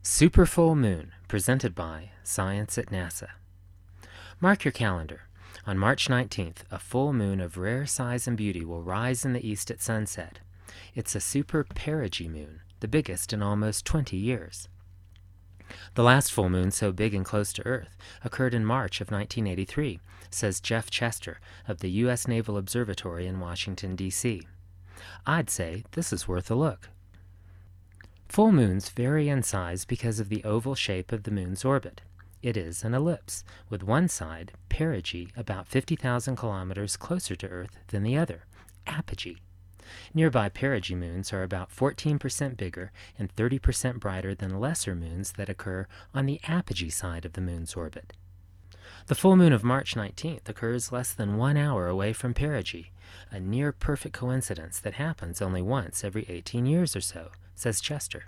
Super Full Moon, presented by Science at NASA. Mark your calendar. On March 19th, a full moon of rare size and beauty will rise in the east at sunset. It's a super perigee moon, the biggest in almost 20 years. The last full moon so big and close to Earth occurred in March of 1983, says Jeff Chester of the U.S. Naval Observatory in Washington, D.C. I'd say this is worth a look. Full moons vary in size because of the oval shape of the moon's orbit. It is an ellipse, with one side, perigee, about 50,000 kilometers closer to Earth than the other, apogee. Nearby perigee moons are about 14% bigger and 30% brighter than lesser moons that occur on the apogee side of the moon's orbit. The full moon of March 19th occurs less than 1 hour away from perigee, a near-perfect coincidence that happens only once every 18 years or so, says Chester.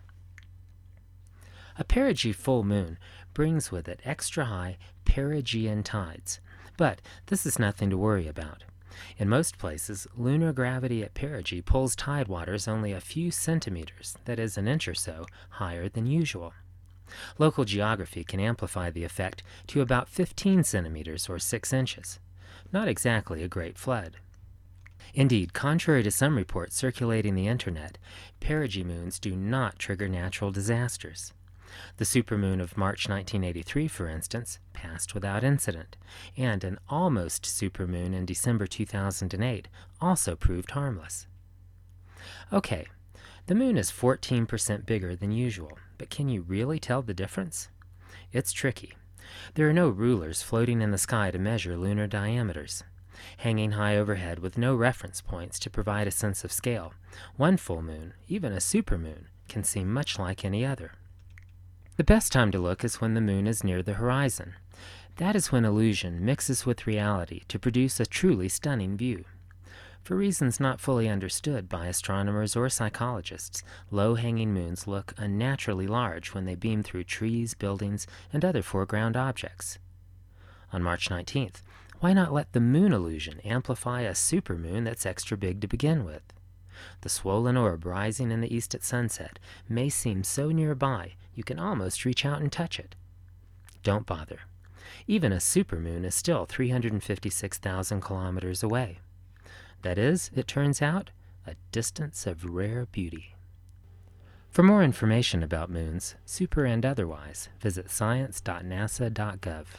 A perigee full moon brings with it extra-high perigean tides, but this is nothing to worry about. In most places, lunar gravity at perigee pulls tide waters only a few centimeters, that is an inch or so, higher than usual. Local geography can amplify the effect to about 15 centimeters or 6 inches. Not exactly a great flood. Indeed, contrary to some reports circulating the internet, perigee moons do not trigger natural disasters. The supermoon of March 1983, for instance, passed without incident, and an almost supermoon in December 2008 also proved harmless. Okay, the moon is 14% bigger than usual, but can you really tell the difference? It's tricky. There are no rulers floating in the sky to measure lunar diameters. Hanging high overhead with no reference points to provide a sense of scale, one full moon, even a supermoon, can seem much like any other. The best time to look is when the moon is near the horizon. That is when illusion mixes with reality to produce a truly stunning view. For reasons not fully understood by astronomers or psychologists, low-hanging moons look unnaturally large when they beam through trees, buildings, and other foreground objects. On March 19th, why not let the moon illusion amplify a supermoon that's extra big to begin with? The swollen orb rising in the east at sunset may seem so nearby you can almost reach out and touch it. Don't bother. Even a supermoon is still 356,000 kilometers away. That is, it turns out, a distance of rare beauty. For more information about moons, super and otherwise, visit science.nasa.gov.